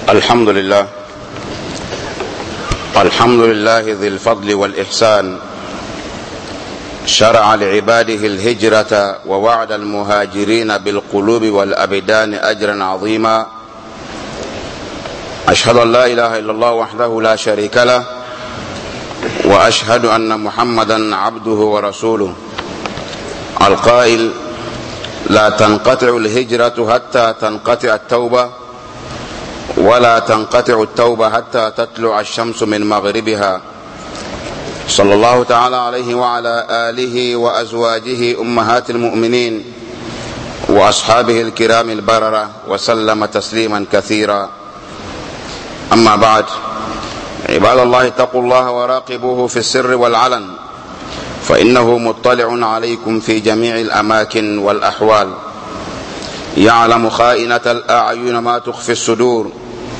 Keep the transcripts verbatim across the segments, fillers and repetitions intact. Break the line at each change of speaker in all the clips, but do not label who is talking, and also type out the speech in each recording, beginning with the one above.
الحمد لله الحمد لله ذي الفضل والإحسان، شرع لعباده الهجرة ووعد المهاجرين بالقلوب والأبدان أجرا عظيما. أشهد أن لا إله إلا الله وحده لا شريك له، وأشهد أن محمدا عبده ورسوله، القائل: لا تنقطع الهجرة حتى تنقطع التوبة، ولا تنقطع التوبة حتى تطلع الشمس من مغربها. صلى الله تعالى عليه وعلى آله وأزواجه أمهات المؤمنين وأصحابه الكرام البررة، وسلم تسليما كثيرا. أما بعد، عباد الله، اتقوا الله وراقبوه في السر والعلن، فإنه مطلع عليكم في جميع الأماكن والأحوال، يعلم خائنة الأعين ما تخفي الصدور.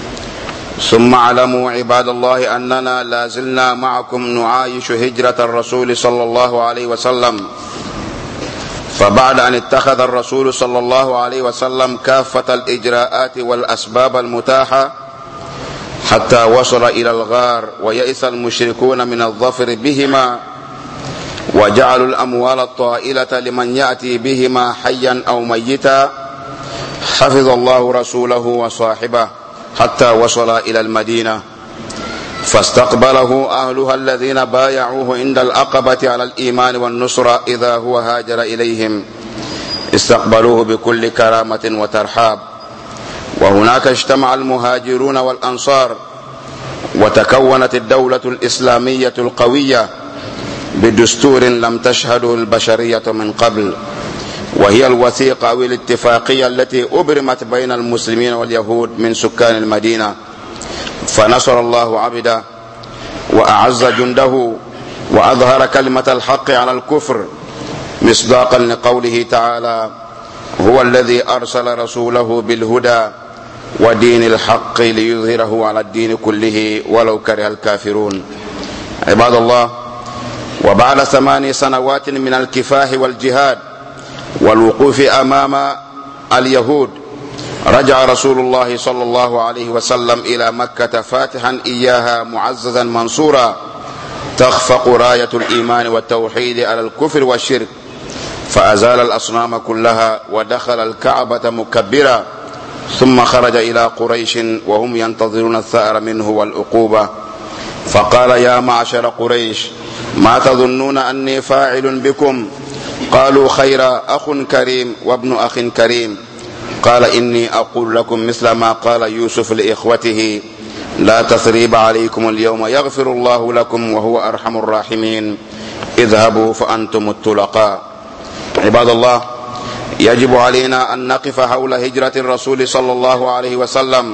ثم اعلموا عباد الله أننا لا زلنا معكم نعايش هجرة الرسول صلى الله عليه وسلم. فبعد أن اتخذ الرسول صلى الله عليه وسلم كافة الإجراءات والأسباب المتاحة حتى وصل إلى الغار، ويئس المشركون من الظفر بهما، وجعلوا الأموال الطائلة لمن يأتي بهما حيا أو ميتا، حفظ الله رسوله وصاحبه حتى وصل إلى المدينة، فاستقبله أهلها الذين بايعوه عند العقبة على الإيمان والنصرة إذا هو هاجر إليهم. استقبلوه بكل كرامة وترحاب. وهناك اجتمع المهاجرون والأنصار، وتكونت الدولة الإسلامية القوية بدستور لم تشهده البشرية من قبل، وهي الوثيقة أو الاتفاقية التي أبرمت بين المسلمين واليهود من سكان المدينة. فنصر الله عبده وأعز جنده وأظهر كلمة الحق على الكفر، مصداقا لقوله تعالى: هو الذي أرسل رسوله بالهدى ودين الحق ليظهره على الدين كله ولو كره الكافرون. عباد الله، وبعد ثماني سنوات من الكفاح والجهاد والوقوف أمام اليهود، رجع رسول الله صلى الله عليه وسلم إلى مكة فاتحا إياها معززا منصورا، تخفق راية الإيمان والتوحيد على الكفر والشرك، فأزال الأصنام كلها ودخل الكعبة مكبرا، ثم خرج إلى قريش وهم ينتظرون الثأر منه والعقوبة، فقال: يا معشر قريش، ما تظنون أني فاعل بكم؟ قالوا: خيرا، أخ كريم وابن أخ كريم. قال: إني أقول لكم مثل ما قال يوسف لإخوته: لا تثريب عليكم اليوم، يغفر الله لكم وهو أرحم الراحمين، اذهبوا فأنتم الطلقاء. عباد الله، يجب علينا أن نقف حول هجرة الرسول صلى الله عليه وسلم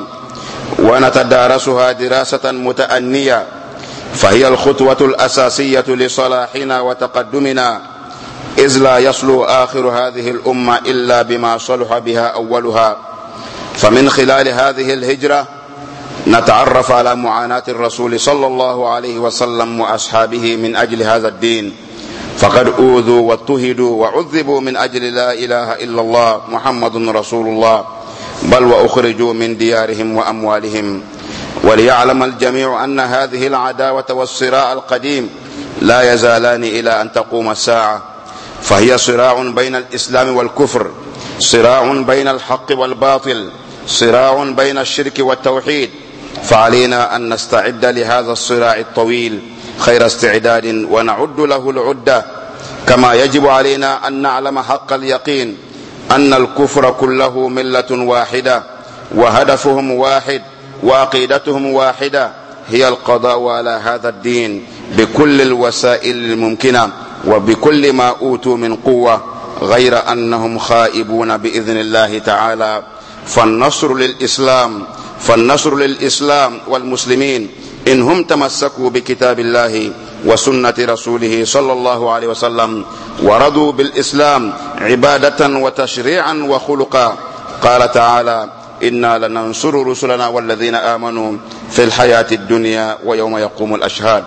ونتدارسها دراسة متأنية، فهي الخطوة الأساسية لصلاحنا وتقدمنا، إذ لا يصلح آخر هذه الأمة إلا بما صلح بها أولها. فمن خلال هذه الهجرة نتعرف على معاناة الرسول صلى الله عليه وسلم وأصحابه من أجل هذا الدين، فقد أوذوا واضطهدوا وعذبوا من أجل لا إله إلا الله محمد رسول الله، بل وأخرجوا من ديارهم وأموالهم. وليعلم الجميع أن هذه العداوة والصراع القديم لا يزالان إلى أن تقوم الساعة، فهي صراع بين الإسلام والكفر، صراع بين الحق والباطل، صراع بين الشرك والتوحيد. فعلينا أن نستعد لهذا الصراع الطويل خير استعداد ونعد له العدة، كما يجب علينا أن نعلم حق اليقين أن الكفر كله ملة واحدة، وهدفهم واحد، وعقيدتهم واحدة، هي القضاء على هذا الدين بكل الوسائل الممكنة وبكل ما أوتوا من قوة، غير أنهم خائبون بإذن الله تعالى. فالنصر للإسلام فالنصر للإسلام والمسلمين إن هم تمسكوا بكتاب الله وسنة رسوله صلى الله عليه وسلم، ورضوا بالإسلام عبادة وتشريعا وخلقا. قال تعالى: إنا لننصر رسلنا والذين آمنوا في الحياة الدنيا ويوم يقوم الأشهاد.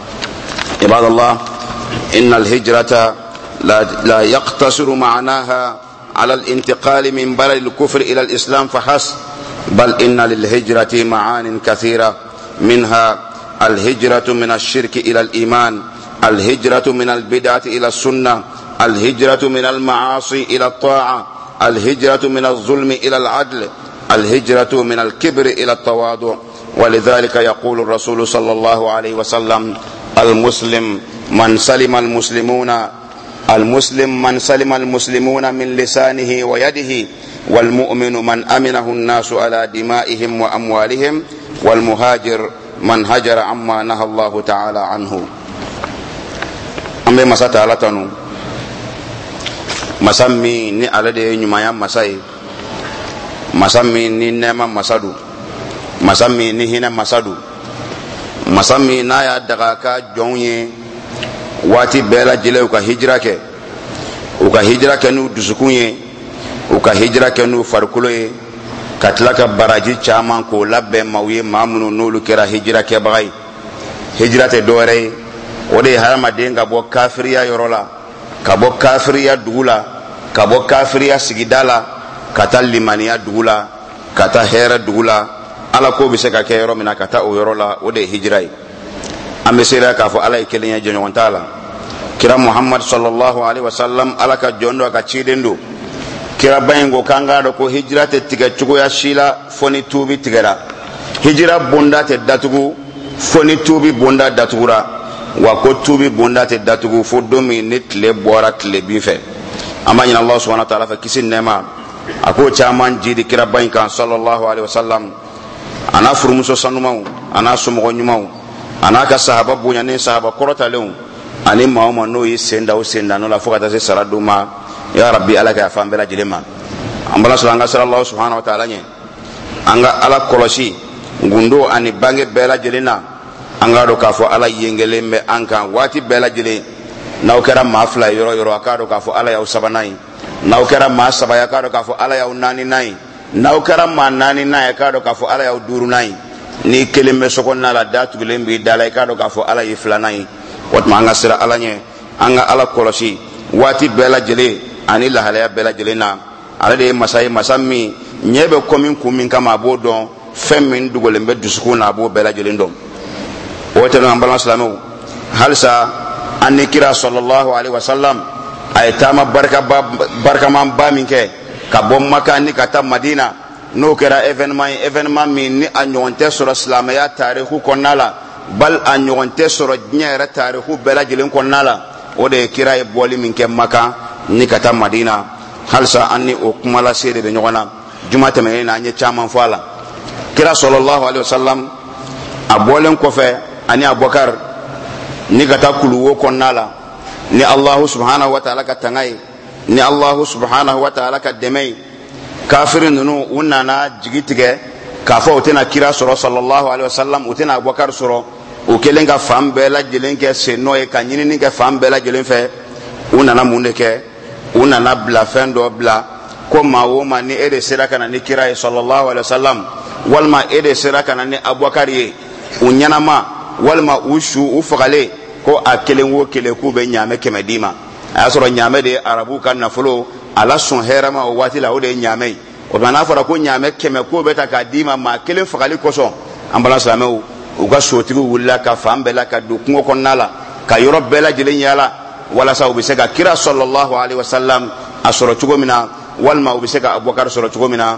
عباد الله، إن الهجرة لا, لا يقتصر معناها على الانتقال من بلد الكفر إلى الإسلام فحسب، بل إن للهجرة معان كثيرة، منها الهجرة من الشرك إلى الإيمان، الهجرة من البدعة إلى السنة، الهجرة من المعاصي إلى الطاعة، الهجرة من الظلم إلى العدل، الهجرة من الكبر إلى التواضع. ولذلك يقول الرسول صلى الله عليه وسلم: المسلم من سلم المسلمون المسلم من سلم المسلمون من لسانه ويده، والمؤمن من أمنه الناس على دمائهم وأموالهم، والمهاجر من هجر عما نهى الله تعالى عنه. أمي مسا تعالى تنو مسامي ني على دي نيمايا مساي، مسامي ني نما مسادو، مسامي ني هنا مسادو، مسامي نايا دغاكا جوني واتي بلا جلي وكا هجرة كي وكا هجرة كنو دسكوني وكا هجرة كنو فركولي كتلك براجي چامان كو لبه موي مامنو نولو كرا هجرة كي بغاي هجرة دوري ودي هرما دينغا بو كافريا يرولا كبو كافريا دولا كبو كافريا سجدالا كتا لمانيا دولا كتا هير دولا على كو بسكا كيرو منا كتا او يرولا ودي هجرة ambe sira ka fo alay kelenya jonyo wantala kira Muhammad sallallahu alaihi wasallam alaka jondo ka chidendo kira bayengo kanga do ko hijra te tiga chugo ya shila foni tubi tigara hijra bonda te datugu foni tubi bonda datugura wa ko tubi bonda te datugu fo domi nit le borat le bife amanya Allah subhanahu wa ta'ala fa kisin nema ako chaman jidi kira bayenka sallallahu alaihi wasallam ana furmuso sanumau ana sumo nyumau anaka sahaba bunya ne sahaba korota lew ani mauma no yi senda o senda no la fokata se saraduma ya rabbi alaka fambela jilema ambala sallallahu sallallahu subhanahu wa ta'ala nye anga ala koloshi ngundo ani bange bela jilena anga do kafo ala yengele me anka wati bela jile na ukera mafla yoro yoro akado kafo ala ya usabanai na ukera ma sabaya akado kafo ala ya unani nai na ukera ma nani nai akado kafo ala ya uduru nai ni kelime sokonna la datu bilembi dalay kado ka fo ala yiflanay wat ma nga sira ala nye anga ala kolosi wati bela jele ani la halaya bela jele na ala de masay masami nyebe komin kumin kama bodon femin dugole mbe dusukuna abo bela jele ndom wote no ambala salamu halsa anni kira sallallahu alaihi wasallam ay tama barka barka man ba minke ka bom makani kata madina no kera événement événement min ni anyonte sur islamaya tarihu konala bal anyonte sur nyere tarihu bela jilin konala o de kira e boli min ke maka ni kata madina halsa anni o kumala sede be nyona jumata me na anye chaman fala kira sallallahu alaihi wasallam abolen ko fe ani abubakar ni kata kuluwo konala ni allah subhanahu wa ta'ala ka tangai ni allah subhanahu wa ta'ala ka demai kafirin nunu unana jigitige kafo utena kira soro sallallahu alaihi wasallam utena abubakar soro o kelenga fambela jelenke seno e kanyini ni ke fambela jelenfe unana mundeke unana bla fendo bla ko mawo mani ede siraka na ni kira sallallahu alaihi wasallam walma ede siraka na ni abubakar ye unyana ma walma ushu ufagale ko akelenwo kele ku be nyame kemedima asoro nyame de arabu kan na fulo ala son herama o wati la o de nyame o bana fara ko nyame keme ko beta ka dima ma kelen fagali koso ambala salame o ga soti wulla ka fambela ka du ko konnala ka yoro bela jilen yala wala sa o bisega kira sallallahu alaihi wasallam asoro tugo mina walma o bisega abubakar soro tugo mina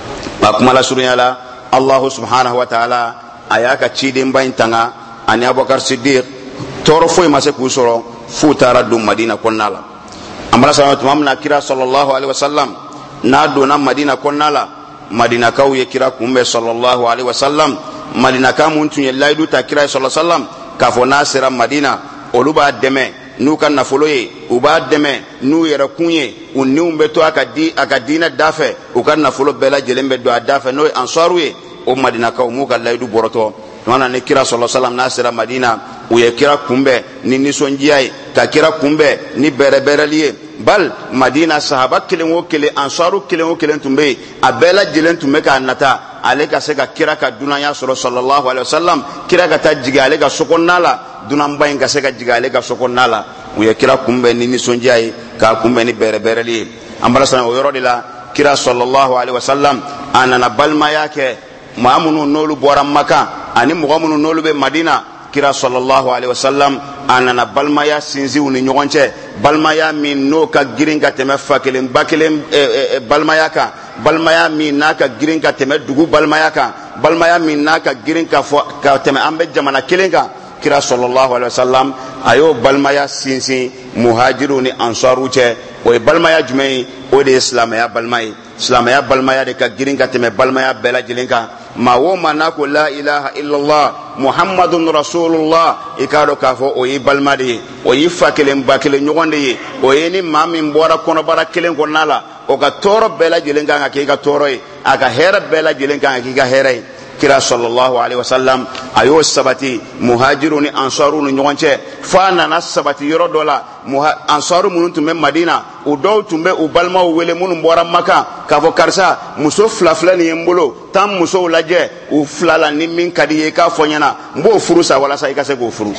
ba kuma la suru yala allah subhanahu wa ta'ala ayaka chidin bayin tanga ani abubakar siddiq toro foy ma se ku soro futara dum madina konnala amala sallallahu mamna kira sallallahu alaihi wasallam na do na madina konnala madina kauye kira kumbe sallallahu alaihi wasallam madina kamun tunye laidu ta kira sallallahu alaihi wasallam kafo nasira madina oluba deme nu kan na foloye uba deme nu yera kunye unni umbe to akadi akadina dafe u kan na folo bela jelembe do dafe no ansaruye o madina kaw mu kan laidu boroto wana ne kira sallallahu alaihi wasallam nasira madina uye kira kumbe ni nisonjiyai ta kira kumbe ni bere bere liye bal madina sahaba kelen wo kelen ansaru kelen wo kelen tumbe abela jelen tumbe ka nata aleka se ka kira ka dunanya sallallahu alaihi wasallam kira ka ta jigale ka sokonnala dunan bayin ka se ka jigale ka sokonnala uye kira kumbe ni nisonjiyai ka kumbe ni bere bere liye ambara sana o yoro dila kira sallallahu alaihi wasallam anana balmaya ke maa minnu n'olu bɔra Maka ani mɔgɔ minnu n'olu bɛ Madina. Kira sallallahu alaihi wasallam anana balmaya sinzi u ni ɲɔgɔn cɛ, balmaya min n'o ka girin ka tɛmɛ fa kelen ba kelen balmaya kan, balmaya min n'a ka girin ka tɛmɛ dugu balmaya kan, balmaya min n'a ka girin ka fɔ ka tɛmɛ an bɛ jamana kelen kan. Kira sallallahu alaihi wasallam a y'o balimaya sinsin muhajiru ni ansaru cɛ. O ye balimaya jumɛn ye? O de ye silamɛya balima ye. Silamɛya balimaya de ka girin ka tɛmɛ balimaya bɛɛ lajɛlen kan. Maa o maa n'a ko la ilaha illallah muhammadun rasulullah, i k'a dɔn k'a fɔ o ye balima de ye, o ye fa kelen ba kelen ɲɔgɔn de ye. O ye ni maa min bɔra kɔnɔbara kelen kɔnɔna la, o ka tɔɔrɔ bɛɛ lajɛlen kan ka k'i ka tɔɔrɔ ye, a ka hɛrɛ bɛɛ lajɛlen kan ka k'i ka hɛrɛ ye. Kira sallallahu alaihi wasallam a y'o sabati muhajiru ni ansaru ni ɲɔgɔn cɛ, f'a nana sabati yɔrɔ dɔ la. Ansaru minnu tun bɛ Madina, u dɔw tun bɛ u balimaw wele minnu bɔra Maka k'a fɔ karisa muso fila fila nin ye n bolo, taa musow lajɛ u fila la ni min ka di ye k'a fɔ ɲɛna, n b'o furu sa walasa i ka se k'o furu.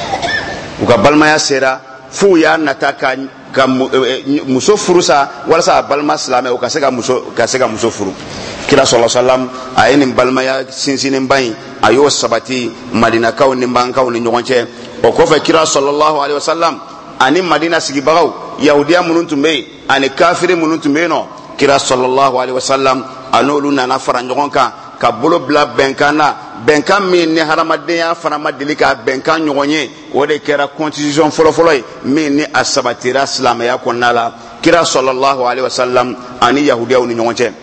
U ka balimaya sera f'u y'a nata ka ka muso furu sa walasa a balima silamɛ u ka se ka muso ka se ka muso furu. Kira sallallahu alaihi wasallam a ye nin balimaya sinsinnenba in a y'o sabati Madinakaw ni Bankaw ni ɲɔgɔn cɛ. O kɔfɛ Kira sallallahu alaihi wasallam ani Madina sigibagaw Yahudiya minnu tun bɛ yen ani kafiri minnu tun bɛ yen nɔ, Kira sallallahu alaihi wasallam a n'olu nana fara ɲɔgɔn kan ka bolo bila bɛnkan na, bɛnkan min ni hadamadenya fana ma deli ka bɛnkan ɲɔgɔn ye. O de kɛra constitution fɔlɔfɔlɔ ye min ni a sabatira silamɛya kɔnɔna la. Kira sallallahu alaihi wasallam ani Yahudiyaw ni ɲɔgɔn cɛ.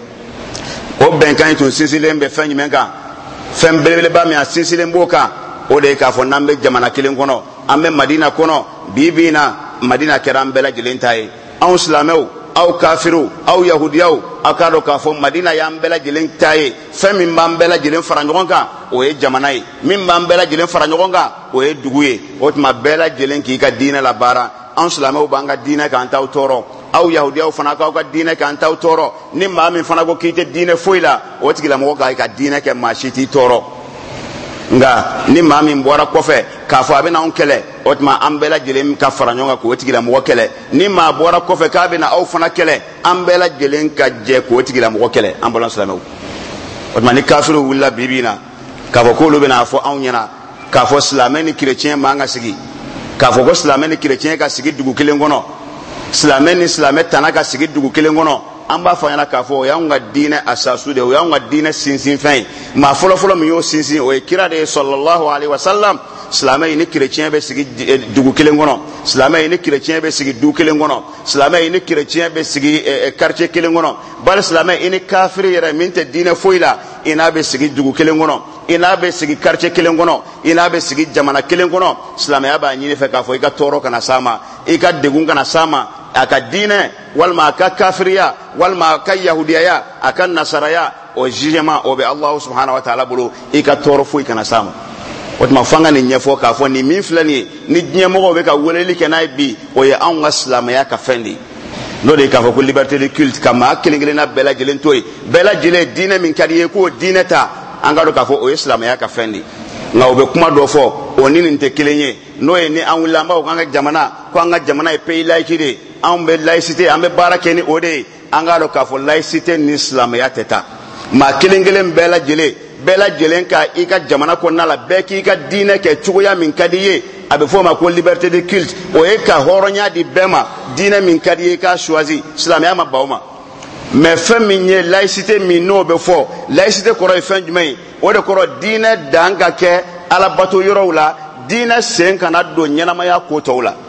O bɛnkan in tun sinsinlen bɛ fɛn jumɛn kan? Fɛn belebeleba min a sinsinlen b'o kan, o de ye k'a fɔ n'an bɛ jamana kelen kɔnɔ, an bɛ Madina kɔnɔ, bi bi in na Madina kɛra an bɛɛ lajɛlen ta ye. Anw silamɛw, aw kafiriw, aw yahudiyaw, aw k'a dɔn k'a fɔ Madina y'an bɛɛ lajɛlen ta ye. Fɛn min b'an bɛɛ lajɛlen fara ɲɔgɔn kan, o ye jamana ye. Min b'an bɛɛ lajɛlen fara ɲɔgɔn kan, o ye dugu ye. O tuma bɛɛ lajɛlen k'i ka diinɛ labaara. Anw silamɛw b'an ka diinɛ k'an t'aw tɔɔrɔ, aw yahudiyaw fana k'aw ka diinɛ k'an t'aw tɔɔrɔ. Ni maa min fana ko k'i tɛ diinɛ foyi la, o tigilamɔgɔ k'a ka diinɛ kɛ maa si t'i tɔɔrɔ. Nka ni maa min bɔra kɔfɛ k'a fɔ a bɛ n'anw kɛlɛ, o tuma an bɛɛ lajɛlen ka fara ɲɔgɔn kan k'o tigilamɔgɔ kɛlɛ. Ni maa bɔra kɔfɛ k'a bɛ na aw fana kɛlɛ, an bɛɛ lajɛlen ka jɛ k'o tigilamɔgɔ kɛlɛ. An bɔra silamɛw. O tuma ni kafiriw wulila bi bi in na k'a fɔ k'olu bɛ n'a fɔ anw ɲɛna k'a fɔ silamɛ ni chrétien man ka sigi, k'a fɔ ko silamɛ ni chrétien ka sigi dugu kelen kɔnɔ, silamɛ ni silamɛ tana ka sigi dugu kelen kɔnɔ, an b'a fɔ ɲɛna k'a fɔ o y'anw ka diinɛ asasu de ye, o y'anw ka diinɛ sinsinfɛn ye. Maa fɔlɔfɔlɔ min y'o sinsin o ye kira de ye sallallahu alaihi wasallam. Silamɛ ni chrétien bɛ sigi dugu kelen kɔnɔ, silamɛ ni chrétien bɛ sigi du kelen kɔnɔ, silamɛ ni chrétien bɛ sigi quartier kelen kɔnɔ, bari silamɛ ni kafiri yɛrɛ min tɛ diinɛ foyi la, i n'a bɛ sigi dugu kelen kɔnɔ, i n'a bɛ sigi quartier kelen kɔnɔ, i n'a bɛ sigi jamana kelen kɔnɔ. Silamɛya b'a ɲini fɛ k'a fɔ i ka tɔɔrɔ kana s'a ma, i ka degun kana s'a ma, a ka diinɛ walima a ka kafiriya walima a ka yahudiyaya a ka nasaraya, o jugement o bɛ Alahu subhanahu wa ta'ala bolo, i ka tɔɔrɔ foyi kana s'a ma. O tuma f'an ka nin ɲɛfɔ k'a fɔ nin min filɛ nin ye ni diɲɛmɔgɔw bɛ ka weleli kɛ n'a ye bi, o ye anw ka silamɛya ka fɛn de ye. N'o de ye k'a fɔ ko liberté de culte, ka maa kelen kelenna bɛɛ lajɛlen to yen, bɛɛ lajɛlen diinɛ min ka di ye k'o diinɛ ta, an ka dɔn k'a fɔ o ye silamɛya ka fɛn de ye. Nka u bɛ kuma dɔ fɔ o ni nin tɛ kelen ye, n'o ye ni an wulila an b'a fɔ k'an ka jamana ko an ka jamana ye pays laïque de ye, anw bɛ laïcité an bɛ baara kɛ ni o de ye. An k'a dɔn k'a fɔ laïcité ni silamɛya tɛ taa. Maa kelen kelen bɛɛ lajɛlen bɛɛ lajɛlen ka i ka jamana kɔnɔna la bɛɛ k'i ka diinɛ kɛ cogoya min ka di ye, a bɛ fɔ o ma ko liberté de culte. O ye ka hɔrɔnya di bɛɛ ma, diinɛ min ka di ye i k'a choisi. Silamɛya ma ban o ma. Mais fɛn min ye laïcité min n'o bɛ fɔ, laïcité kɔrɔ ye fɛn jumɛn ye? O de kɔrɔ diinɛ dan ka kɛ alabato yɔrɔw la, diinɛ sen kana don ɲɛnamaya ko tɔw la.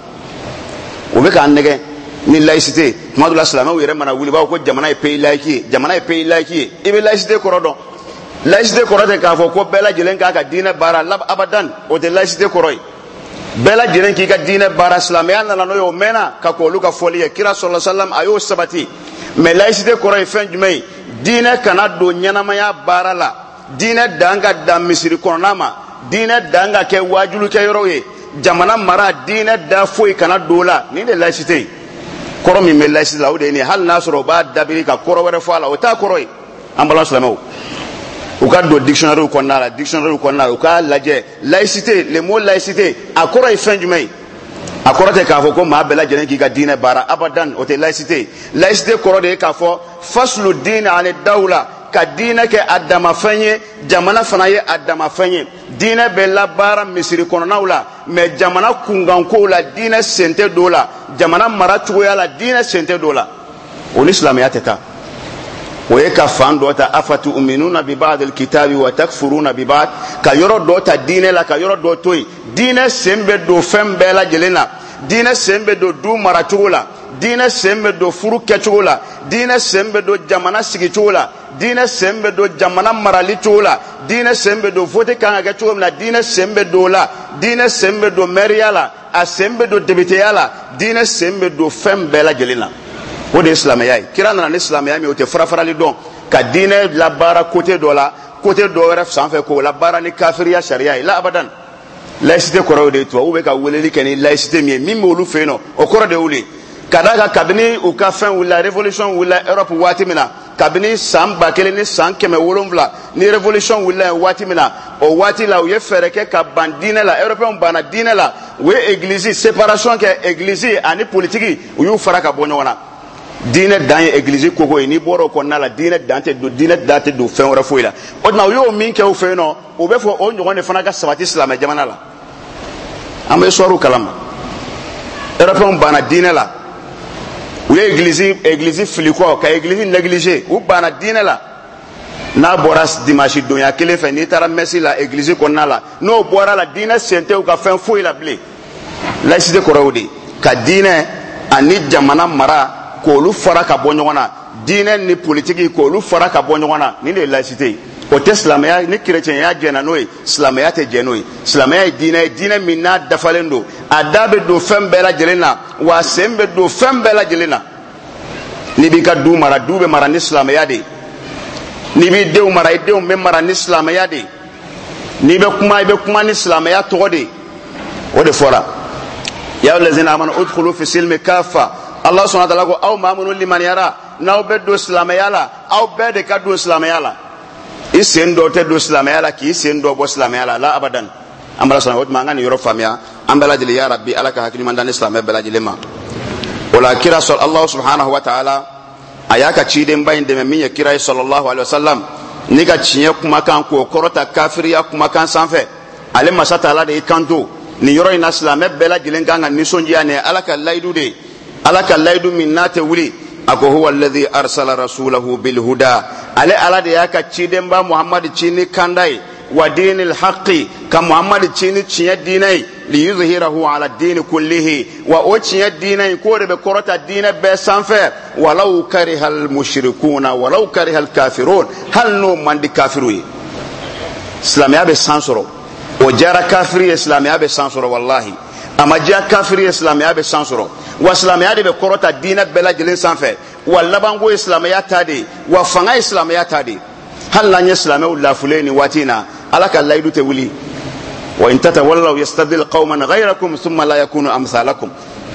O bɛ k'an nɛgɛ ni laïcité. Tuma dɔ la silamɛw yɛrɛ mana wuli b'a fɔ ko jamana ye pays laïque ye, jamana ye pays laïque ye. I bɛ laïcité kɔrɔ dɔn. Laïcité kɔrɔ tɛ k'a fɔ ko bɛɛ lajɛlen k'a ka diinɛ baara abadan, o tɛ laïcité kɔrɔ ye. Bɛɛ lajɛlen k'i ka diinɛ baara, silamɛya nana n'o ye, o mɛnna ka k'olu ka fɔli ye. Kira sallallahu alaihi wasallam a y'o sabati. Mais laïcité kɔrɔ ye fɛn jumɛn ye? Diinɛ kana don ɲɛnamaya baara la, diinɛ dan ka dan misiri kɔnɔna ma, diinɛ dan ka kɛ wajulikɛ yɔrɔ ye, jamana mara diinɛ da foyi kana don o la. Nin de laïcité ye. Kɔrɔ min bɛ laïcité la o de ye nin ye. Hali n'a sɔrɔ o b'a dabiri ka kɔrɔ wɛrɛ fɔ a la, o t'a kɔrɔ ye. An balima silamɛw, u ka don dictionnaire kɔnɔna la, dictionnaire kɔnɔna la, u k'a lajɛ laïcité, le mot laïcité a kɔrɔ ye fɛn jumɛn ye? A kɔrɔ tɛ k'a fɔ ko maa bɛɛ lajɛlen k'i ka diinɛ baara abadan, o tɛ laïcité. Laïcité kɔrɔ de ye k'a fɔ faslu diin ani dawla, ka diinɛ kɛ a dama fɛn ye jamana fana ye a dama fɛn ye diinɛ bɛ labaara misiri kɔnɔnaw la mais jamana kunkankow la diinɛ sen tɛ don o la jamana mara cogoya la diinɛ sen tɛ don o la o ni silamɛya tɛ taa o ye ka fan dɔ ta afatu uminuna bi ba'd alkitabi wa takfuruna bi ba'd ka yɔrɔ dɔ ta diinɛ la ka yɔrɔ dɔ to yen diinɛ sen bɛ don fɛn bɛɛ lajɛlen na diinɛ sen bɛ don du mara cogo la diinɛ sen bɛ don furu kɛcogo la diinɛ sen bɛ don jamana sigi cogo la diinɛ sen bɛ don jamana marali cogo la diinɛ sen bɛ don vote kan ka kɛ cogo min na diinɛ sen bɛ don o la diinɛ sen bɛ don mɛriya la a sen bɛ don députéya la diinɛ sen bɛ don fɛn bɛɛ lajɛlen na o de ye silamɛya ye kira nana ni silamɛya min o tɛ farafarali dɔn ka diinɛ labaara côté dɔ la côté dɔ wɛrɛ sanfɛ k'o labaara ni kafiriya sariya ye la abadan laïcité kɔrɔ o de ye tubabuw bɛ ka weleli kɛ ni laïcité min ye min b'olu fɛ yen nɔ o kɔrɔ de y'olu ye ka d'a kan kabini u ka fɛn wulila révolution wulila Europe waati min na kabini san ba kelen ni san kɛmɛ wolonwula ni révolution wulila yen waati min na o waati la u ye fɛɛrɛ kɛ ka ban diinɛ la européens banna diinɛ la u ye église séparation kɛ église ani politique u y'u fara ka bɔ ɲɔgɔn na diinɛ dan ye église koko ye n'i bɔra o kɔnɔna la diinɛ dan tɛ don diinɛ dan tɛ don fɛn wɛrɛ foyi la o tuma u y'o min kɛ u fɛ yen nɔ u bɛ fɔ o ɲɔgɔn de fana ka sabati silamɛ jamana la an bɛ histoire kalama européens banna diinɛ la u ye église église fili kɔ ka église négligé u banna diinɛ la n'a bɔra dimanche donya kelen fɛ n'i taara messe la église kɔnɔna la n'o bɔra la diinɛ sen tɛ u ka fɛn foyi la bilen laïcité kɔrɔ o de ka diinɛ ani jamana mara k'olu fara ka bɔ ɲɔgɔn na diinɛ ni politique k'olu fara ka bɔ ɲɔgɔn na nin de ye laïcité ye o tɛ silamɛya ni chrétienya jɛna n'o ye silamɛya tɛ jɛ n'o ye silamɛya ye diinɛ ye diinɛ min n'a dafalen don a da bɛ don fɛn bɛɛ lajɛlen na wa a sen bɛ don fɛn bɛɛ lajɛlen na n'i b'i ka du mara du bɛ mara ni silamɛya de ye n'i b'i denw mara i denw bɛ mara ni silamɛya de ye n'i bɛ kuma i bɛ kuma ni silamɛya tɔgɔ de ye o de fɔra ya ayyuhallazina amanu udkhulu fi silmi kaffa Allah subhanahu wa ta'ala ko aw maa minnu limaniyara n'aw bɛ don silamɛya la aw bɛɛ de ka don silamɛya la i sen dɔ tɛ don silamɛya la k'i sen dɔ bɔ silamɛya la la abadan an bala sɔnna o tuma an ka nin yɔrɔ faamuya an bɛɛ lajɛlen ya rabbi ala ka hakili ɲuman di ni silamɛ bɛɛ lajɛlen ma o la kira sɔrɔ Allah subhanahu wa ta'ala a y'a ka cidenba in dɛmɛ min ye kira ye sallallahu alaihi wasallam ni ka tiɲɛ kumakan k'o kɔrɔta kafiriya kumakan sanfɛ ale masa taala de y'i kanto nin yɔrɔ in na silamɛ bɛɛ lajɛlen kan ka nisɔndiya nin ala ka layidu de ye ala ka layidu min n'a tɛ wuli a ko huwa alladhi arsala rasulahu bil huda ale ala de y'a ka cidenba muhamadi ci ni kanda ye wa dinil haqqi ka muhamadi ci ni tiɲɛ diinɛ ye li yuzhirahu ala dini kullihi wa o tiɲɛ diinɛ in k'o de bɛ kɔrɔta diinɛ bɛɛ sanfɛ walau karihal mushrikuna walau karihal kafirun hali n'o man di kafiru ye silamɛya bɛ san sɔrɔ o diyara kafiri ye silamɛya bɛ san sɔrɔ wallahi a ma diya kafiri ye silamɛya bɛ san sɔrɔ wa silamɛya de bɛ kɔrɔta diinɛ bɛɛ lajɛlen sanfɛ wa labanko ye silamɛya ta de ye wa fanga ye silamɛya ta de ye hali n'an ye silamɛw lafulen nin waati in na ala ka layidu tɛ wuli wa in tatawallaw yastabdil qawman ghayrakum thumma la yakunu amsalakum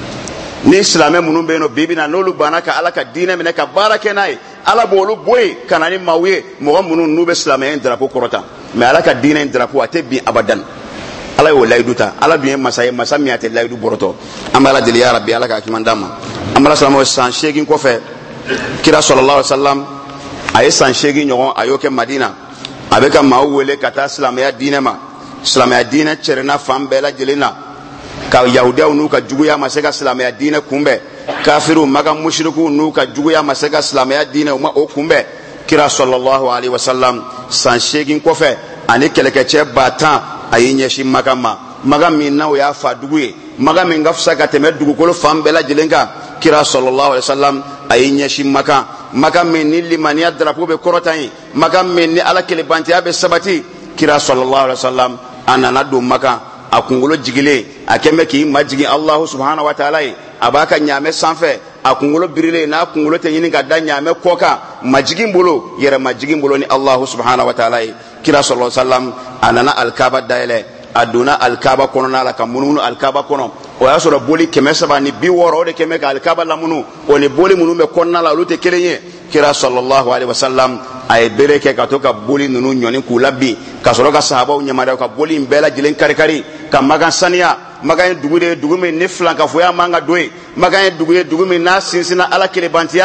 ni silamɛ minnu bɛ yen nɔ bi bi in na n'olu banna ka ala ka diinɛ minɛ ka baara kɛ n'a ye ala b'olu bɔ yen ka na ni maaw ye mɔgɔ minnu n'u bɛ silamɛya in drapeau kɔrɔta mais ala ka diinɛ in drapeau a tɛ bin abadan ala y'o layidu ta ala dun ye masa ye masa min a tɛ layidu bɔrɔtɔ an b'a la deli ya rabbi ala ka hakilima d'an ma an b'a la silamɛw san seegin kɔfɛ kira sallallahu alaihi wa sallam a ye san seegin ɲɔgɔn a y'o kɛ madina a bɛ ka maaw wele ka taa silamɛya diinɛ ma silamɛya diinɛ cɛrɛnna fan bɛɛ lajɛlen na ka yahudiyaw n'u ka juguya ma se ka silamɛya diinɛ kunbɛn kafiriw maka mushrikiw n'u ka juguya ma se ka silamɛya diinɛ u ma o kunbɛn kira sallallahu alaihi wa sallam san seegin kɔfɛ ani kɛlɛkɛcɛ ba tan a y'i ɲɛsin maka ma maka min na o y'a fa dugu ye maka min ka fisa ka tɛmɛ dugukolo fan bɛɛ lajɛlen kan kira sallallahu alaihi wa sallam a y'i ɲɛsin maka maka min ni limaniya drapeau bɛ kɔrɔta yen maka min ni ala kelebantiya bɛ sabati kira sallallahu alaihi wa sallam a nana don maka a kunkolo jigilen a kɛn bɛ k'i majigin Allahu subhanahu wa ta'ala ye a b'a ka ɲaamɛ sanfɛ a kunkolo birilen n'a kunkolo tɛ ɲini ka da ɲaamɛ kɔ kan majigin bolo yɛrɛ majigin bolo ni Allahu subhanahu wa ta'ala ye kira sallallahu alaihi wa sallam a nana alikaba dayɛlɛ a donna alikaba kɔnɔna la ka munumunu alikaba kɔnɔ o y'a sɔrɔ boli kɛmɛ saba ni bi wɔɔrɔ o de kɛn bɛ ka alikaba lamunu o ni boli minnu bɛ kɔnɔna la olu tɛ kelen ye kira sallallahu alaihi wa sallam a ye bere kɛ ka to ka boli ninnu ɲɔni k'u labin ka sɔrɔ ka sahabaw yamaruya ka boli in bɛɛ lajɛlen kari-kari ka makan saniya makan ye dugu de ye dugu min ni filankafoya man ka don yen makan ye dugu ye dugu min n'a sinsinna ala kelebantiya kan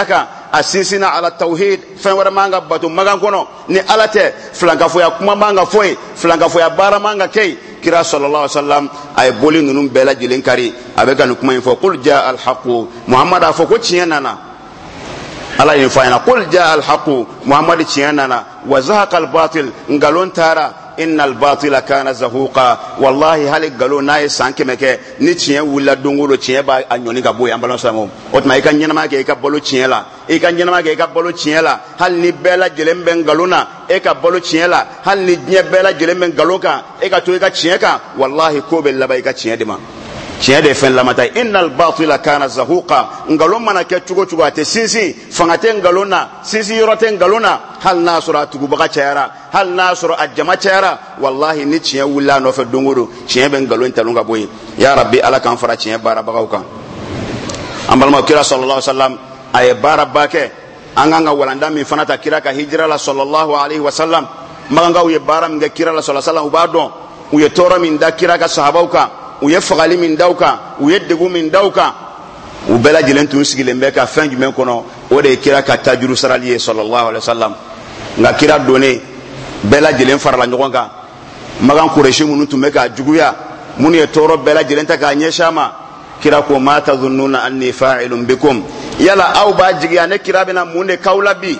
asinsina ala tauhid fen wara manga batu magan kono ni alate flanka fo ya kuma manga foy flanka fo ya bara manga kay kira sallallahu alaihi wasallam ay boli nunum bela jilen kari abeka nu kuma info qul jaa al haqq muhammad afo ko cienana ala yin fayna qul jaa al haqq muhammad cienana wa zahaqa al batil ngalon tara innal batila kana zahuqa wallahi hal galo nay sanke meke ni cien wula dongolo cien ba anyoni ka boy ambalon samo otma ikan nyana ma ke ka bolo cien la ikan nyana ma ke ka bolo cien la hal ni bela jelem ben galona e ka bolo cien la hal ni nye bela jelem ben galoka e ka to e ka cien ka wallahi ko be laba e ka cien de ma cien de fen la mata innal batila kana zahuqa ngalo mana ke tugo tugo ate sinsi fangate ngalona sinsi yorote ngalona hal nasura tugu baka chayara hal nasura ajama chayara wallahi ni cien wula no fe dongoro cien ben ngalo ntalunga boy ya rabbi ala kan fara cien bara bagauka ambal ma kira sallallahu alaihi wasallam ay bara bake anganga walanda mi fanata kira ka hijra la sallallahu alaihi wasallam maganga uye bara mi kira la sallallahu alaihi wasallam ubado uye toro min da kira ka sahabauka uye fagali min dauka uye degu min dauka ubela jilen tun sigilembe ka fen jumen kono o de kira ka tajuru saraliye sallallahu alaihi wasallam nga kira done bela jilen farala nyogonga magan kureshi munu tume ka juguya munu ye toro bela jilen ta ka nyeshama kira ko mata dhunnuna anni fa'ilun bikum yala aw ba jigiya ne kira bina munde kaulabi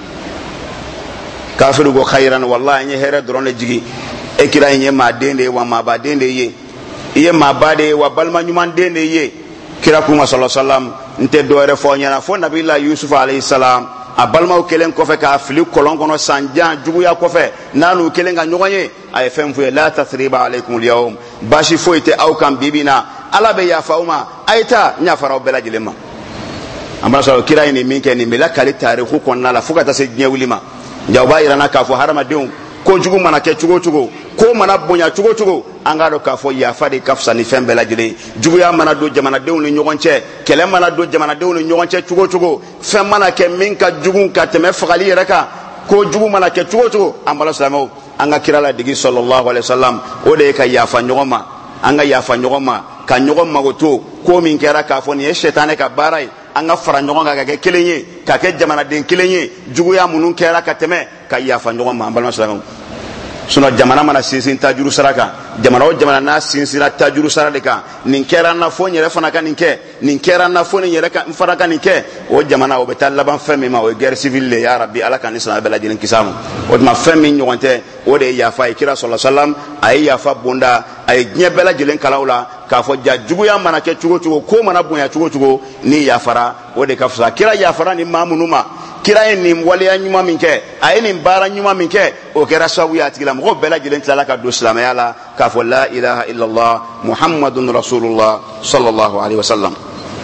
kafiru go khairan wallahi nye here drone jigi e kira nye ma dende wa ma ba dende ye iye ma bade wa balma nyuman dende ye kira kuma sallallahu alaihi wasallam nte doore fo nyana fo nabiyullah yusuf alayhi salam a balma kelen ko fe ka fili kolon kono sanjan jugu ya ko fe nanu kelen ga nyogonye ay fem fu la tasriba alaykum alyawm bashi fo ite aw kan bibina ala be ya fauma ayta nya faraw bela jilema amba so kira ni min ken ni mela kali tarihu konna la fuka ta se nyewlima jawba irana ka fo harama deum ko jugu mana ke chugo chugo ko mana bonya chugo chugo angado ka fo ya fadi kafsa ni fembe la jile jugu ya mana do jamana de woni nyogonche kele mana do jamana de woni nyogonche chugo chugo fem mana ke minka jugu ka teme fagali reka ko jugu mana ke chugo chugo ambala salamo anga kirala digi sallallahu alaihi wasallam o de ka ya fa nyogoma anga ya fa nyogoma ka nyogoma goto ko min kera ka fo ni shetane ka barai anga fara nyonga ka ke kelenye ka ke jamana den kelenye jugu ya munun kera ka teme ka ya fa nyogoma ambala salamo suno jamana mana sinsin tajuru saraka jamana o jamana na sinsira tajuru saraka nin kera na fo nyere fana ka ninke nin kera na fo nyere ka fana ka ninke o jamana o betal laban femme ma o guerre civile ya rabbi ala kan islam bela jinin kisamu o ma femme nyonte o de ya fa ikira sallallahu alaihi wasallam ay ya fa bunda ay nye bela jinin kalawla ka fo ja jugu ya mana ke chugo chugo ko mana bunya chugo chugo ni ya fara o de ka fusa kira ya fara ni mamunuma kira ni waliya nyuma minke ay ni bara nyuma minke o kera sawu ya tigila mo bela jelen tala ka do islam ya la ka fo la ilaha illa allah muhammadun rasulullah sallallahu alaihi wasallam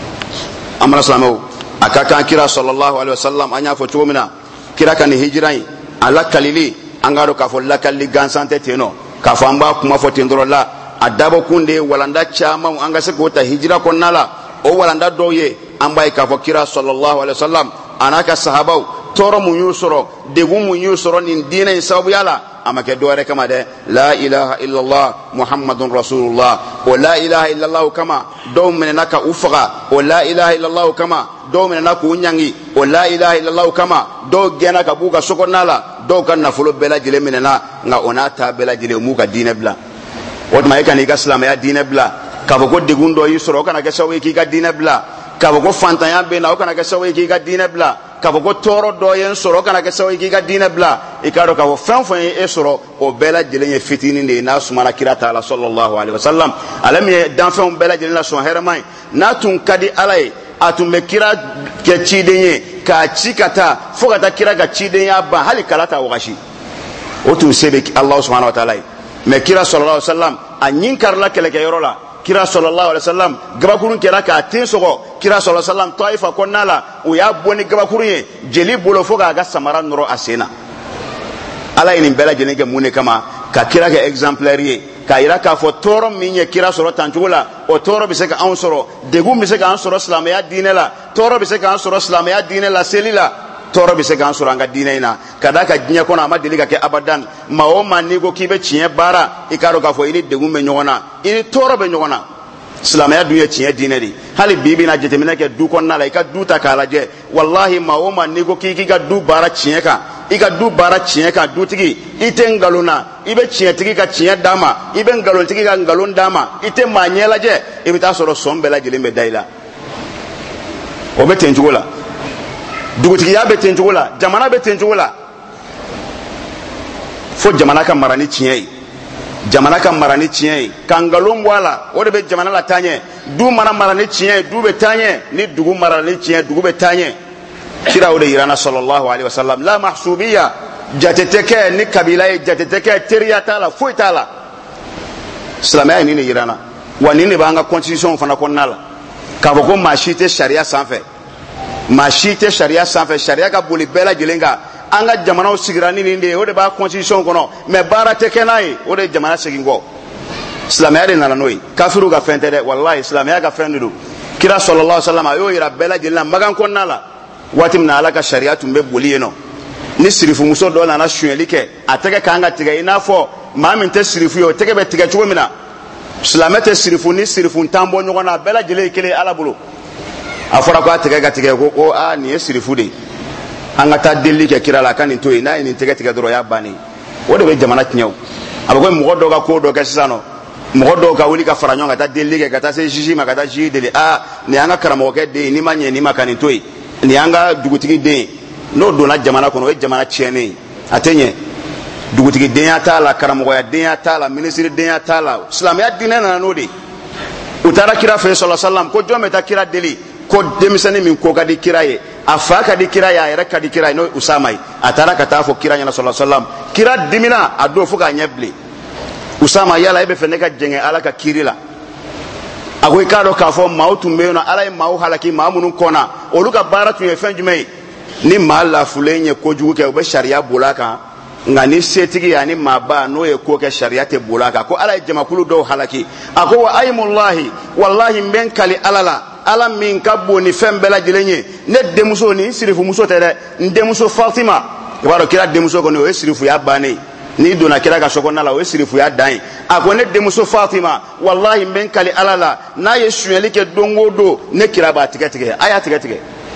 amara salamu akaka kira sallallahu alaihi wasallam anya fo chumina kira kan hijrai ala kalili angaro ka fo la kalli gansante teno ka fo amba kuma fo tindoro la adabo kunde walanda chama anga se ko ta hijra konnala o walanda doye amba ka fo kira sallallahu alaihi wasallam anaka sahabau toro mu yusoro degu mu yusoro nin dina sababu yala amake doore kama de la ilaha illa allah muhammadun rasulullah wa la ilaha illa allah kama do menaka ufaga wa la ilaha illa allah kama do menaka unyangi wa la ilaha illa allah kama do gena ka buka sokonala do kan nafulo bela jile menena nga onata bela jile muka dina bla wotma ekani ka islam ya dina bla ka ko degundo yusoro kana ke sawi ki ka dina bla ka ko fantanya be na kana ke sawi ki ka dina bla ka ko toro do yen soro kana ke sawi ki ka dina bla ikaro ka fon fon e soro o bela jelen fitini ne na sumana kira taala sallallahu alaihi wasallam alam ye dan fon bela jelen la son hermai na tun kadi alai atun be kira ke cidenye ka cikata fo ka ta kira ga cidenya ba hali kalata wagashi o tun sebe allah subhanahu wa ta'ala me kira sallallahu alaihi wasallam anyin karla kele ke yorola kira sallallahu alaihi wasallam gabakurun kera ka tin sogo kira sallallahu alaihi wasallam taifa konnala o ya boni gabakurun ye jeli bolo foga ga samara noro asena ala ini bela jeni ke mune kama ka kira ke exemplaire ka ira ka fo toro minye kira soro tanjula o toro bi se ka an soro degu bi se ka an soro islamaya dinela toro bi se ka an soro islamaya dinela selila toro bi se ka an soro anga dinaina kada ka jinya kona ma deliga ke abadan ma o man ni go kibe chiye bara ikaro ka fo ini degu me nyona ini toro be nyona silamɛya dun ye tiɲɛ diinɛ de hali bi bina jateminɛ kɛ du kɔnɔna la i ka du ta k'a lajɛ wallahi maa o maa n'i ko k'i ka du baara tiɲɛ kan i ka du baara tiɲɛ kan dutigi i tɛ nkalon na i bɛ tiɲɛtigi ka tiɲɛ d'a ma i bɛ nkalontigi ka nkalon d'a ma i tɛ maa ɲɛ lajɛ i bɛ taa sɔrɔ sɔn bɛɛ lajɛlen bɛ da i la o bɛ ten cogo la dugutigiya bɛ ten cogo la jamana bɛ ten cogo la fo jamana ka mara ni tiɲɛ ye jamana ka mara ni tiɲɛ ye ka nkalon bɔ a la o de bɛ jamana la taa ɲɛ du mana mara ni tiɲɛ ye du bɛ taa ɲɛ ni dugu mara ni tiɲɛ dugu bɛ taa ɲɛ kira o de yirana sallallahu alaihi wasallam la mahsubiya jate tɛ kɛ ni kabila ye jate tɛ kɛ teriya t'a la foyi t'a la silamɛya ye nin de yirana wa nin de b'an ka constitution fana kɔnɔna la k'a fɔ ko maa si tɛ sariya sanfɛ maa si tɛ sariya sanfɛ sariya ka boli bɛɛ lajɛlen kan an ka jamanaw sigira ni nin de ye o de b'a constitution kɔnɔ mais baara tɛ kɛ n'a ye o de ye jamana segin kɔ silamɛya de nana n'o ye kafiru ka fɛn tɛ dɛ wallahi silamɛya ka fɛn de don kira sallallahu alaihi wasallam a y'o yira bɛɛ lajɛlen na magan kɔnɔna la waati min na ala ka sariya tun bɛ boli yen nɔ ni sirifumuso dɔ nana suyɛli kɛ a tɛgɛ kan ka tigɛ i n'a fɔ maa min tɛ sirifu ye o tɛgɛ bɛ tigɛ cogo min na silamɛ tɛ sirifu ni sirifu tan bɔ ɲɔgɔn na bɛɛ lajɛlen ye kelen ala bolo a fɔra ko a tɛgɛ ka tigɛ ko ko aa nin ye sirifu de ye an ka taa delili kɛ kira la a ka nin to yen n'a ye nin tɛgɛ tigɛ dɔrɔn o y'a bannen o de bɛ jamana tiɲɛ o a bɛ komi mɔgɔ dɔw ka ko dɔ kɛ sisan nɔ mɔgɔ dɔw ka wuli ka fara ɲɔgɔn ka taa delili kɛ ka taa se juge ma ka taa juge deli aa nin y'an ka karamɔgɔkɛ den ye n'i ma ɲɛ nin ma ka nin to yen nin y'an ka dugutigi den ye n'o donna jamana kɔnɔ o ye jamana tiɲɛnen ye a tɛ ɲɛ dugutigi denya t'a la karamɔgɔya denya t'a la minisiri denya t'a la silamɛya diinɛ nana n'o de u taara kira fɛ yen sallallahu alaihi wasallam ko jɔn bɛ taa kira deli ko denmisɛnnin min ko ka di kira ye a fa ka di kira ye a yɛrɛ ka di kira ye n'o ye usama ye a taara ka taa fɔ kira ɲɛna sallallahu alaihi wasallam kira dimina a don fo k'a ɲɛ bilen usama yala e bɛ fɛ ne ka jɛngɛ ala ka kiri la a ko i k'a dɔn k'a fɔ maaw tun bɛ yen nɔ ala ye maaw halaki maa minnu kɔnna olu ka baara tun ye fɛn jumɛn ye ni maa lafulen ye kojugu kɛ u bɛ sariya bol'a kan nka ni setigi ani maaba n'o ye ko kɛ sariya tɛ bol'a kan ko ala ye jamakulu dɔw halaki a ko wa ayimullahi wallahi n bɛ n kali ala la ala min ka bon ni fɛn bɛɛ lajɛlen ye ne denmuso ni sirifumuso tɛ dɛ n denmuso fatima i b'a dɔn kira denmuso kɔni o ye sirifuya bannen n'i donna kira ka sokɔnɔna la o ye sirifuya dan ye a ko ne denmuso fatima wallahi n bɛ n kali ala la n'a ye suyɛli kɛ don o don ne kira b'a tigɛ tigɛ a y'a tigɛ tigɛ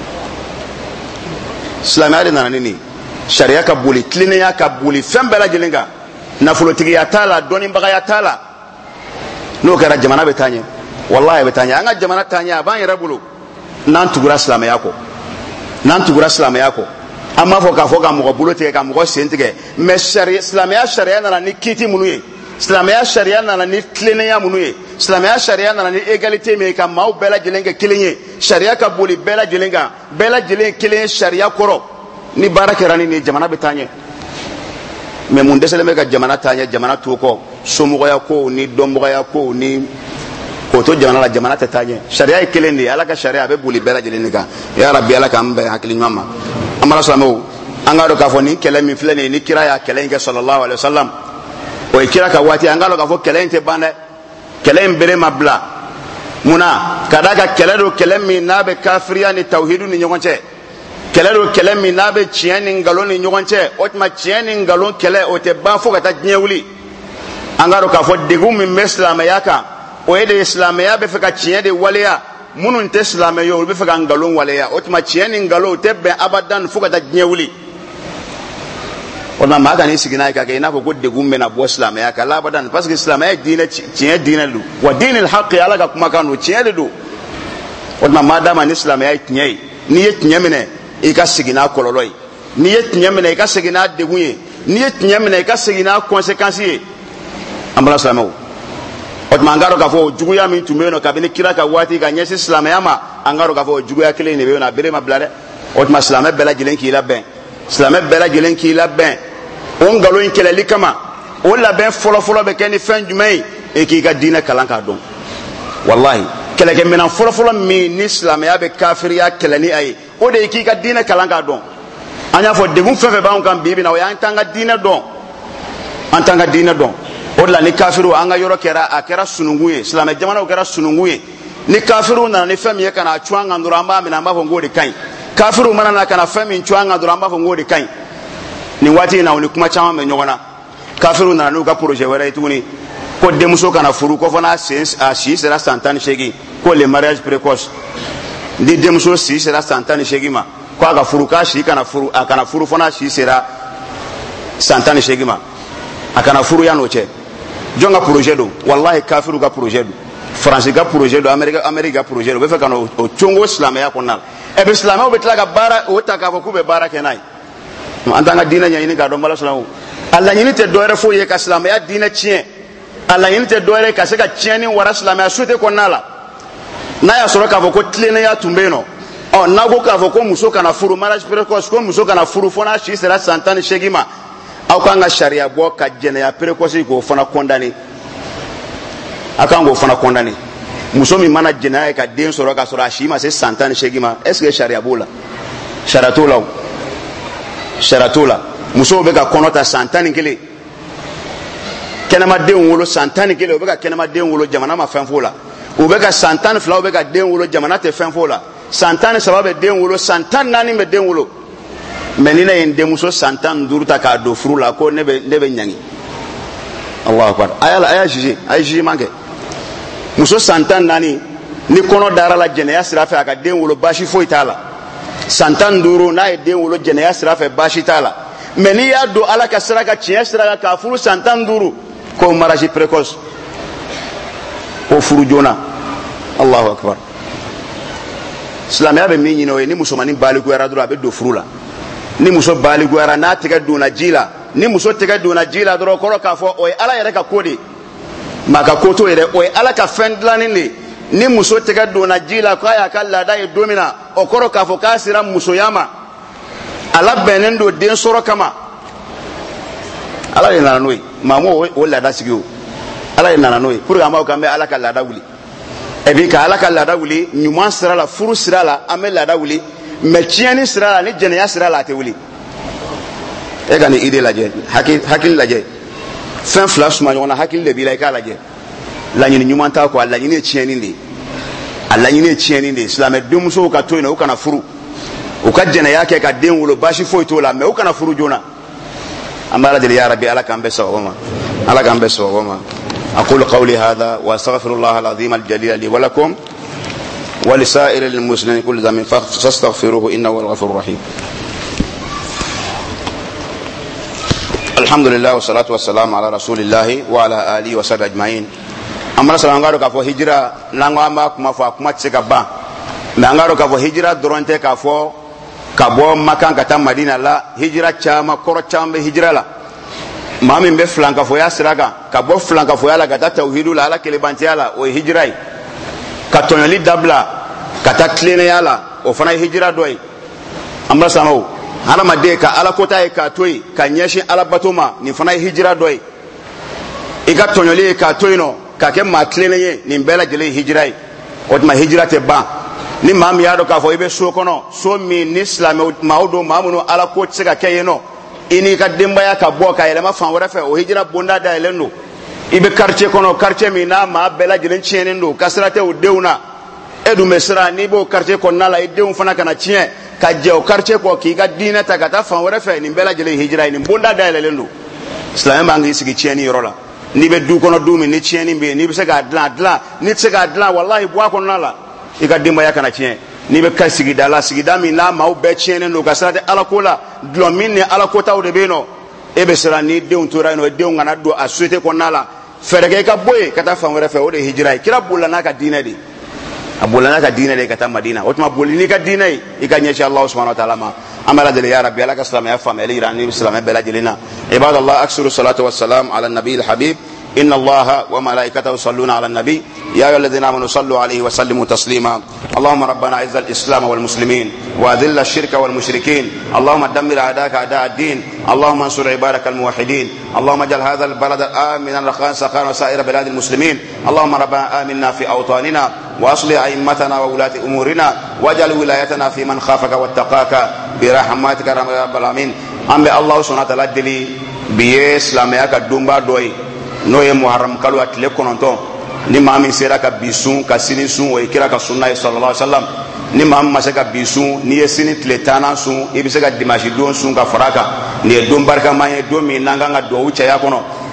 silamɛya de nana ni nin sariya ka boli tilennenya ka boli fɛn bɛɛ lajɛlen kan nafolotigiya t'a la dɔnnibagaya t'a la n'o kɛra jamana bɛ taa ɲɛ wallahi bɛ taa ɲɛ an ka jamana taa ɲɛ a b'an yɛrɛ bolo n'an tugura silamɛya kɔ n'an tugura silamɛya kɔ an b'a fɔ k'a fɔ ka mɔgɔ bolo tigɛ ka mɔgɔ sen tigɛ mais sariya silamɛya sariya nana ni kiiti minnu ye silamɛya sariya nana ni tilennenya minnu ye silamɛya sariya nana ni égalité min ye ka maaw bɛɛ lajɛlen kɛ kelen ye sariya ka boli bɛɛ lajɛlen kan bɛɛ lajɛlen ye kelen ye sariya kɔrɔ ni baara kɛra ni nin jamana bɛ taa ɲɛ mais mun dɛsɛlen bɛ ka jamana taa ɲɛ jamana t'o kɔ somɔgɔya kow ni dɔnbagaya kow ni k'o to jamana la jamana tɛ taa ɲɛ sariya ye kelen de ye ala ka sariya a bɛ boli bɛɛ lajɛlen de kan ya rabbi ala k'an bɛn hakili ɲuman ma an bala silamɛw an k'a dɔn k'a fɔ nin kɛlɛ min filɛ nin ye ni kira y'a kɛlɛ in kɛ sallallahu alaihi wasallam o ye kira ka waati an k'a dɔn k'a fɔ kɛlɛ in tɛ ban dɛ kɛlɛ in bere ma bila munna ka d'a kan kɛlɛ don kɛlɛ min n'a bɛ kafiriya ni tawhidu ni ɲɔgɔn cɛ kɛlɛ don kɛlɛ min n'a bɛ tiɲɛ ni nkalon ni ɲɔgɔn cɛ o tuma tiɲɛ ni nkalon kɛlɛ o tɛ ban fo ka taa diɲɛ wuli an k'a dɔn k'a fɔ degun min bɛ silamɛya kan o ye de ye silamɛya bɛ fɛ ka tiɲɛ de waleya minnu tɛ silamɛ ye olu bɛ fɛ ka nkalon waleya o tuma tiɲɛ ni nkalon o tɛ bɛn abadan fo ka taa diɲɛ wuli o tuma maa ka n'i sigi n'a ye ka kɛ i n'a fɔ ko degun bɛna bɔ silamɛya kan abadan parce que silamɛya ye diinɛ tiɲɛ diinɛ don wa diinil haqi ala ka kumakan don tiɲɛ de don o tuma maa d'a ma ni silamɛya ye tiɲɛ ye n'i ye tiɲɛ minɛ i ka segin n'a kɔlɔlɔ ye n'i ye tiɲɛ minɛ i ka segin n'a degun ye n'i ye tiɲɛ minɛ i ka segin n'a conséquence ye an bala silamɛw o tuma an k'a dɔn k'a fɔ o juguya min tun bɛ yen nɔ kabini kira ka waati ka ɲɛsin silamɛya ma an k'a dɔn k'a fɔ o juguya kelen de bɛ yen nɔ a bere ma bila dɛ o tuma silamɛ bɛɛ lajɛlen k'i labɛn silamɛ bɛɛ lajɛlen k'i labɛn o nkalon in kɛlɛli kama o labɛn fɔlɔfɔlɔ bɛ kɛ ni fɛn jumɛn ye e k'i ka diinɛ kalan k'a dɔn walahi kɛlɛkɛminɛn fɔlɔfɔlɔ min ni silamɛya bɛ kafiriya kɛlɛ ni a ye o de ye k'i ka diinɛ kalan k'a dɔn an y'a fɔ degun fɛn fɛn b'anw kan bi bi in na o y'an t'an ka diinɛ dɔn an t'an ka diinɛ dɔn o de la ni kafiru an ka yɔrɔ kɛra a kɛra sununkun ye silamɛ jamanaw kɛra sununkun ye ni kafiru nana ni fɛn min ye ka na cun an kan dɔrɔn an b'a minɛ an b'a fɔ n k'o de ka ɲi kafiru mana na ka na fɛn min cun an kan dɔrɔn an b'a fɔ n k'o de ka ɲi nin waati in na u ni kuma caman bɛ ɲɔgɔn na kafiru nana n'u ka projet wɛrɛ ye tuguni ko denmuso kana furu ko fana a si sera san tan ni seegin ko le mariage précoce ni denmuso si sera san tan ni seegin ma ko a ka furu k'a si kana furu a kana furu fana si sera san tan ni seegin ma a kana furu yan'o cɛ jɔn ka projet don wallahi kafiru ka projet don faransi ka projet don amérique amérique ka projet don u bɛ fɛ ka na o congo silamɛya kɔnɔna la ɛ bɛ silamɛw bɛ tila ka baara o ta k'a fɔ k'u bɛ baara kɛ n'a ye an t'an ka diinɛ ɲɛɲini k'a dɔn bala silamɛw a laɲini tɛ dɔwɛrɛ foyi ye ka silamɛya diinɛ tiɲɛ a laɲini tɛ dɔwɛrɛ ye ka se ka tiɲɛni wara silamɛya société kɔnɔna la n'a y'a sɔrɔ k'a fɔ ko tilennenya tun bɛ yen nɔ ɔ n'a ko k'a fɔ ko muso kana furu mariage précoce ko muso kana furu fo n'a si sera san tan ni seegin ma aw kan ka sariya bɔ ka jɛnɛya précoce k'o fana condamné aw kan k'o fana condamné muso min mana jɛnɛya ye ka den sɔrɔ ka sɔrɔ a si ma se san tan ni seegin ma est ce que sariya b'o la sariya t'o la o sariya t'o la musow bɛ ka kɔnɔ ta san tan ni kelen kɛnɛmadenw wolo san tan ni kelen u bɛ ka kɛnɛmadenw wolo jamana ma fɛn f'o la u bɛ ka san tan ni fila u bɛ ka den wolo jamana tɛ fɛn f'o la san tan ni saba bɛ den wolo san tan naani bɛ den wolo mɛ ni ne ye n denmuso san tan ni duuru ta k'a don furu la ko ne bɛ ne bɛ ɲangi Allahu akbar a y'a a y'a juger a ye jugement kɛ muso san tan naani ni kɔnɔ dara la jɛnɛya sira fɛ a ka den wolo baasi foyi t'a la san tan duuru n'a ye den wolo jɛnɛya sira fɛ baasi t'a la mɛ n'i y'a don ala ka sira kan tiɲɛ sira kan k'a furu san tan duuru ko mariage précoce ko furu joona Allahu akbar silamɛya bɛ min ɲini o ye ni musomanin balikuyara dɔrɔn a bɛ don furu la ni muso balikuyara n'a tɛgɛ donna ji la ni muso tɛgɛ donna ji la dɔrɔn kɔrɔ k'a fɔ o ye ala yɛrɛ ka ko de maa ka ko t'o yɛrɛ o ye ala ka fɛn dilannen de ni muso tɛgɛ donna ji la k'a y'a ka laada ye don min na o kɔrɔ k'a fɔ k'a sera musoya ma ala bɛnnen don den sɔrɔ kama ala de nana n'o ye maa m'o o laada sigi o ala de nana n'o ye pour que an b'aw kan bɛ ala ka laada wuli et puis ka ala ka laada wuli ɲuman sira la furu sira la an bɛ laada wuli mais tiɲɛni sira la ni jɛnɛya sira la a tɛ wuli e ka nin idée lajɛ hakili hakili lajɛ fɛn fila suma ɲɔgɔn na hakili de b'i la i k'a lajɛ laɲini ɲuman t'a kɔ a laɲini ye tiɲɛni de ye a laɲini ye tiɲɛni de ye silamɛ denmusow ka to yen nɔ u kana furu u ka jɛnɛya kɛ ka den wolo baasi foyi t'o la mais u kana furu joona an b'a ala deli ya rabbi ala k'an bɛɛ sababa ma ala k'an bɛɛ sababa ma أقول قولي هذا وأستغفر الله العظيم الجليل لي ولكم ولسائر المسلمين كل ذنب فاستغفروه إنه هو الغفور الرحيم الحمد لله والصلاة والسلام على رسول الله وعلى آله وصحبه أجمعين أما سلام غارو كفو هجرة نانغوا ما كما فو كما تسكبا نانغارو كفو هجرة درونته كفو كبو مكان كتا مدينة لا هجرة چاما كورو چاما هجرة لا maa min bɛ filankafoya sira kan ka bɔ filankafoya la ka taa tawhidu la ala kelebantiya la o ye hijira ye ka tɔɲɔli dabila ka taa tilennenya la o fana ye hijira dɔ ye an b'a sama o hadamaden ka ala kota ye k'a to yen ka ɲɛsin ala bato ma nin fana ye hijira dɔ ye i ka tɔɲɔli ye k'a to yen nɔ ka kɛ maa tilennen ye nin bɛɛ lajɛlen ye hijira ye o tuma hijira tɛ ban ni maa min y'a dɔn k'a fɔ i bɛ so kɔnɔ so min ni silamɛ maaw don maa minnu ala ko tɛ se ka kɛ yen nɔ i n'i ka denbaya ka bɔ ka yɛlɛma fan wɛrɛ fɛ o hijira bonda dayɛlɛn don i bɛ quartier kɔnɔ quartier min n'a maa bɛɛ lajɛlen tiɲɛnen don ka sira tɛ o denw na e dun bɛ siran n'i b'o quartier kɔnɔna la i denw fana kana tiɲɛ ka jɛ o quartier kɔ k'i ka diinɛ ta ka taa fan wɛrɛ fɛ nin bɛɛ lajɛlen hijira ye nin bonda dayɛlɛlen don silamɛ b'an k'i sigi tiɲɛni yɔrɔ la n'i bɛ du kɔnɔ du min ni tiɲɛni bɛ yen n'i bɛ se k'a dilan dilan n'i tɛ se k'a dilan walahi bɔ a kɔnɔna la i ka denbaya kana tiɲɛ n'i bɛ ka sigida la sigida min n'a maaw bɛɛ tiɲɛnen don ka sira tɛ ala ko la dulɔ min ni ala kotaw de bɛ yen nɔ e bɛ siran ni denw tora yen nɔ denw kana don a société kɔnɔna la fɛɛrɛ kɛ i ka bɔ yen ka taa fan wɛrɛ fɛ o de ye hijira ye kira bolila n'a ka diinɛ de a bolila n'a ka diinɛ de ka taa madina o tuma boli n'i ka diinɛ ye i ka ɲɛsin alahu subhanahu wa ta'ala ma an bɛ ala deli ya rabbi ala ka silamɛya faamuyali jira ni silamɛ bɛɛ lajɛlen na ibadallah aksiru salatu wa salam ala nabi habib إن الله وملائكته يصلون على النبي يا أيها الذين آمنوا صلوا عليه وسلموا تسليما اللهم ربنا أعز الإسلام والمسلمين وأذل الشرك والمشركين اللهم دمر أعداءك أعداء الدين اللهم انصر عبادك الموحدين اللهم اجعل هذا البلد آمنا رخاء سخاء وسائر بلاد المسلمين اللهم ربنا آمنا في أوطاننا وأصلح أئمتنا وولاة أمورنا واجعل ولايتنا في من خافك واتقاك برحمتك يا رب العالمين أم الله سبحانه وتعالى دلي بإسلامك الدنبا دوي n'o ye muharram kalo a tile kɔnɔntɔn ni maa min sera ka bi sun ka sini sun o ye kira ka sunna ye sallallahu alaihi wasallam ni maa min ma se ka bi sun n'i ye sini tile tannan sun i bɛ se ka dimanche don sun ka fara a kan nin ye don barikaman ye don min n'an kan ka duwawu caya kɔnɔ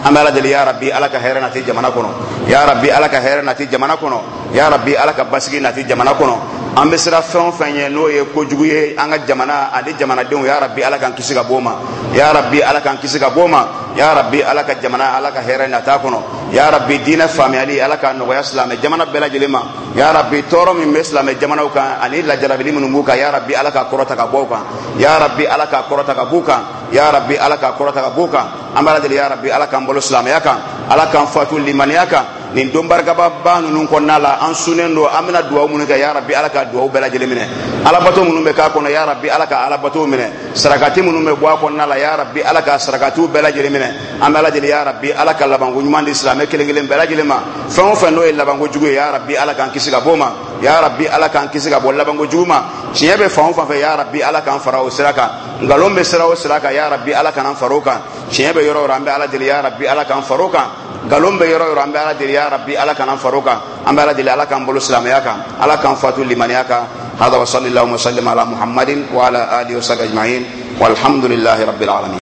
an bɛ ala deli ya rabbi ala ka hɛrɛ nati jamana kɔnɔ ya rabbi ala ka hɛrɛ nati jamana kɔnɔ ya rabbi ala ka basigi nati jamana kɔnɔ an bɛ sira fɛn o fɛn ye n'o ye kojugu ye an ka jamana ani jamanadenw ya rabbi ala k'an kisi ka bɔ o ma ya rabbi ala k'an kisi ka bɔ o ma ya rabbi ala ka jamana ala ka hɛrɛ nata kɔnɔ ya rabbi diinɛ faamuyali ala ka nɔgɔya silamɛ jamana bɛɛ lajɛlen ma ya rabbi tɔɔrɔ min bɛ silamɛ jamanaw kan ani lajarabili minnu b'u kan ya rabbi ala ka kɔrɔta ka bɔ o kan ya rabbi ala ka kɔrɔta ka b'u kan ya rabbi ala ka kɔrɔta ka b'u kan an bɛ ala deli ya rabbi ala k'an bolo silamɛya kan ala k'an fatu limaniya kan nin don barikaba ba ninnu kɔnɔna la an sunnen don an bɛna duwawu minnu kɛ ya rabbi ala ka duwawu bɛɛ lajɛlen minɛ alabato minnu bɛ k'a kɔnɔ ya rabbi ala ka alabato minɛ sarakati minnu bɛ bɔ a kɔnɔna la ya rabbi ala ka sarakatiw bɛɛ lajɛlen minɛ an bɛ ala deli ya rabbi ala ka labanko ɲuman di silamɛ kelen kelen bɛɛ lajɛlen ma fɛn o fɛn n'o ye labanko jugu ye ya rabbi ala k'an kisi ka bɔ o ma ya rabbi ala k'an kisi ka bɔ labanko jugu ma tiɲɛ bɛ fan o fan fɛ ya rabbi ala k'an fara o sira kan nkalon bɛ sira o sira kan ya rabbi ala k'an fara o kan tiɲɛ bɛ yɔrɔ o yɔrɔ an bɛ ala deli ya rabbi ala k'an fara o kan nkalon bɛ yɔrɔ o yɔrɔ an bɛ ala deli ya rabbi ala k'an fara o kan an bɛ ala deli ala k'an bolo silamɛya kan ala k'an fatu limaniya kan hada wa sallallahu wa sallim ala muhammadin wa ala alihi wa sahbihi ajma'in walhamdulillahi rabbil alamin